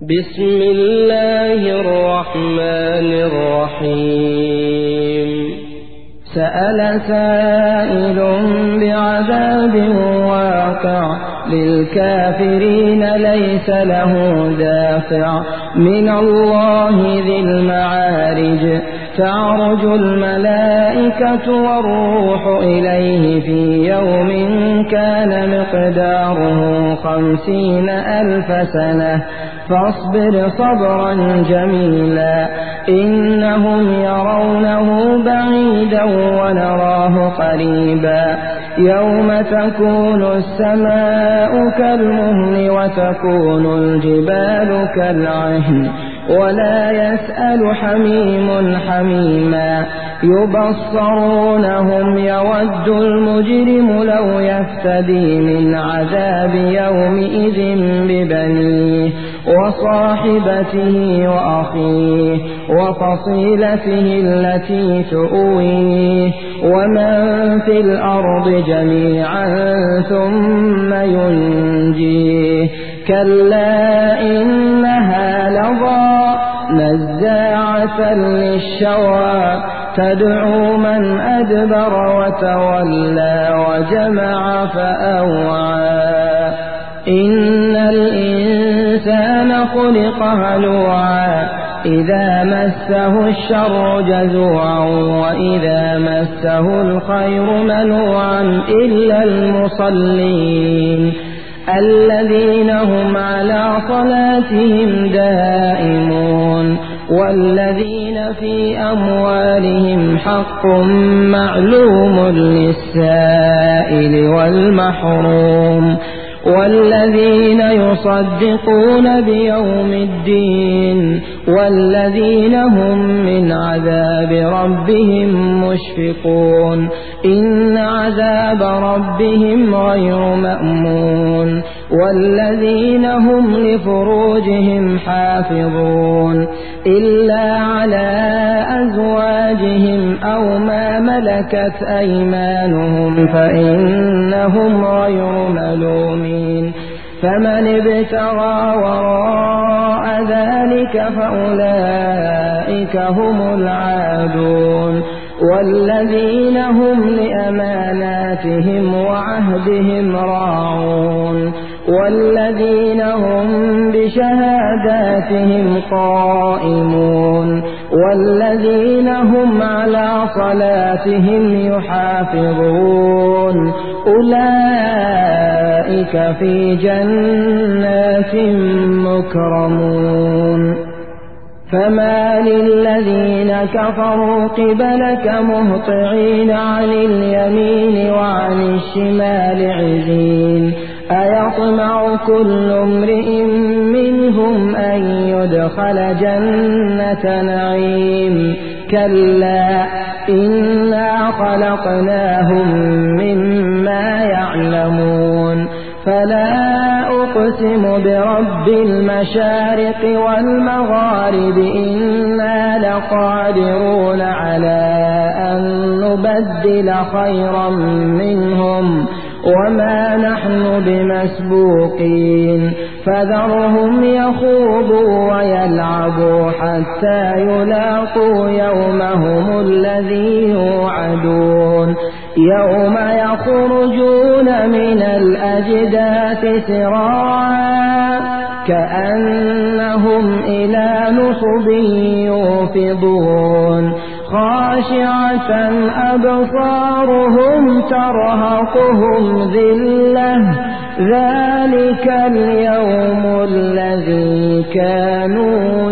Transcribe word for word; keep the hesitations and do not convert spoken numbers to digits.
بسم الله الرحمن الرحيم سأل سائل بعذاب واقع للكافرين ليس له دافع من الله ذي المعارج تعرج الملائكة والروح إليه في يوم كان مقداره خمسين ألف سنة فاصبر صبرا جميلا إنهم يرونه بعيدا ونراه قريبا يوم تكون السماء كالمهل وتكون الجبال كالعهن ولا يسأل حميم حميما يبصرونهم يود المجرم لو يفتدي من عذاب يومئذ ببنيه وصاحبته وأخيه وفصيلته التي تؤويه ومن في الأرض جميعا ثم ينجيه كلا إنها لظى نزاعة للشوى تدعو من أدبر وتولى وجمع فأوعى إن الإنسان خلق هلوعا إذا مسه الشر جزوعا وإذا مسه الخير منوعا إلا المصلين الذين هم على صلاتهم دائمون والذين في أموالهم حق معلوم للسائل والمحروم والذين يصدقون بيوم الدين والذين هم من عذاب ربهم مشفقون إن عذاب ربهم غير مأمون والذين هم لفروجهم حافظون إلا على أزواجهم أو ما ملكت أيمانهم فإنهم غير ملومين فمن ابتغى وراء ذلك فأولئك هم العادون والذين هم لأماناتهم وعهدهم راعون والذين هم بشهاداتهم قائمون والذين هم على صلاتهم يحافظون أولئك في جنات مكرمون فما للذين كفروا قبلك مهطعين عن اليمين وعن الشمال عزين أيطمع كل امرئ منهم أن يدخل جنة نعيم كلا إنا خلقناهم مما يعلمون فلا أقسم برب المشارق والمغارب إنا لقادرون على أن نبدل خيرا منهم وما نحن بمسبوقين فذرهم يخوضوا ويلعبوا حتى يلاقوا يومهم الذي يوعدون يوم يخرجون من الأجداث سراعا كأنهم إلى نصب يوفضون خاشعة أبصارهم ترهقهم ذلة ذلك اليوم الذي كانوا